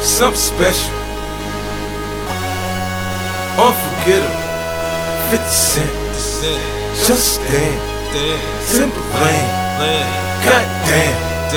something special, unforgettable. 50 Cent, just damn, simple lane, goddamn.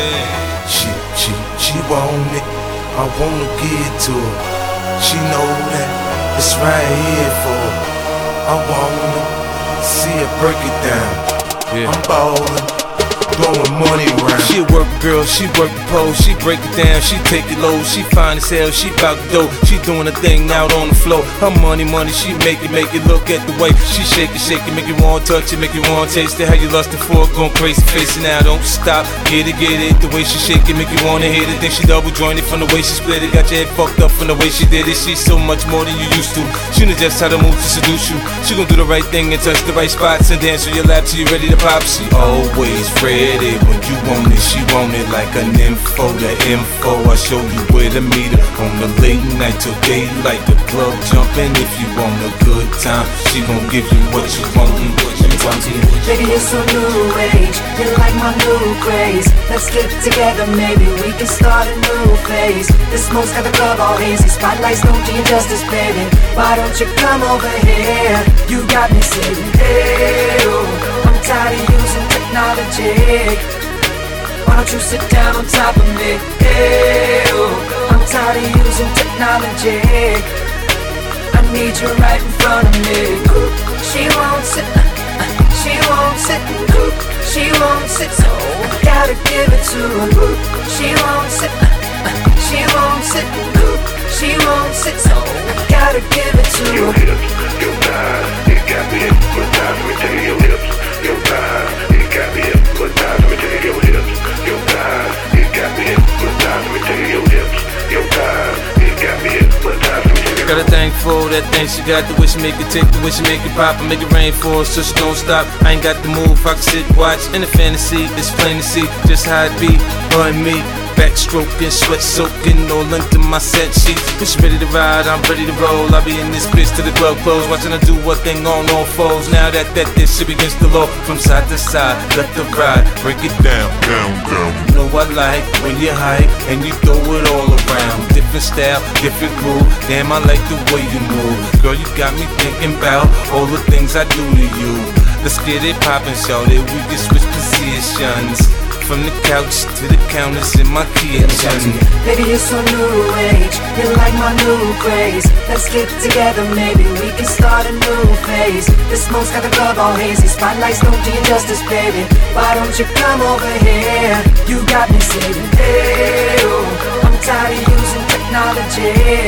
She want it, I wanna give it to her. She know that it's right here for her. I wanna see her break it down. I'm ballin', blowing money around. She a work girl, she work the pole, she break it down, she take it low, she fine as hell, she bout the dough, she doing her thing out on the floor. Her money, she make it, look at the way she shake it, make you want touch it, make you want taste it. How you lustin' for it, going crazy, face it now, don't stop, get it, the way she shake it, make you wanna hit it. Then she double jointed from the way she split it, got your head fucked up from the way she did it. She's so much more than you used to, she knows just how to move to seduce you. She gon' do the right thing and touch the right spots and dance on your lap till you ready to pop. She always ready when you want it, she want it like an info. The info, I show you where to meet her on the late night till daylight. The club jumping if you want a good time. She gon' give you what you want. Baby, you're so new age, you're like my new craze. Let's get together, maybe we can start a new phase. The smoke's got the club all hazy, spotlights don't do you justice, baby. Why don't you come over here? You got me saying, hey, oh, I'm tired of using technology. Why don't you sit down on top of me? Hey, oh, I'm tired of using technology. I need you right in front of me. She won't sit, she won't sit, she won't sit, so I gotta give it to her. She won't sit, she won't sit, she won't sit, so I gotta give it to her. Your hips, your thighs, it got me hypnotized. Let me tell you, your hips, your thighs, it got me hypnotized. Let me tell you, your hips, your thighs, it got me hypnotized. Let me tell you, your hips, your thighs, it got me hypnotized. Got a thing for that thing she got, the way she make it tick, the way she make it pop, and make it rain for her, so she don't stop. I ain't got the move, I can sit, watch, in the fantasy, it's plain to see just how it be, her and me. Backstroking, sweat soaking, all into my set sheets. When she ready to ride, I'm ready to roll. I'll be in this bitch till the club close, watching her do one thing on all fours. Now that this shit against the law, from side to side, let the ride, break it down. You know I like when you hype and you throw it all around. Different style, different groove. Damn, I like the way you move. Girl, you got me thinking about all the things I do to you. Let's get it poppin', shawty. We can switch positions. From the couch to the counters in my kitchen. Baby, you're so new age, you're like my new craze. Let's get together, maybe we can start a new phase. The smoke's got the club all hazy, spotlights don't do you justice, baby. Why don't you come over here? You got me saying, hey, oh, I'm tired of using technology.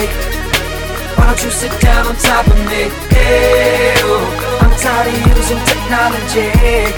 Why don't you sit down on top of me? Hey, oh, I'm tired of using technology.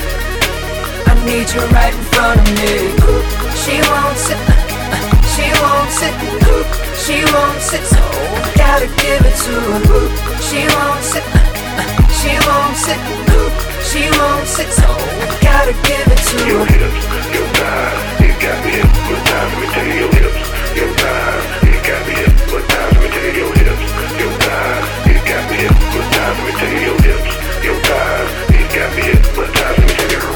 I need you right in front of me. She won't sit, she won't sit, she won't sit, so I gotta give it to her. She won't sit, she won't sit, she won't sit, so I gotta give it to her. Your hips, your thighs, it got me hypnotized. Let me tell you, your hips, your thighs, it got me hypnotized. Let me tell you, your hips, your thighs, it got me hypnotized. Let me tell you, your hips, your thighs, it got me hypnotized. Let me tell you.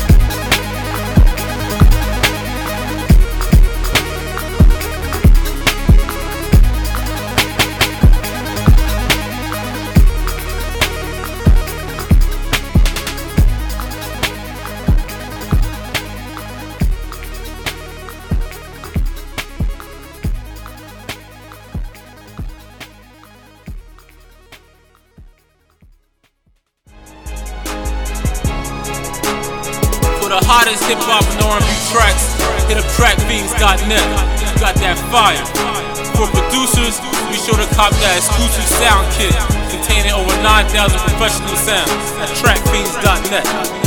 The hottest hip-hop and R&B tracks, hit up trackfiends.net. Got that fire. For producers, be sure to cop that exclusive sound kit containing over 9,000 professional sounds at trackfiends.net.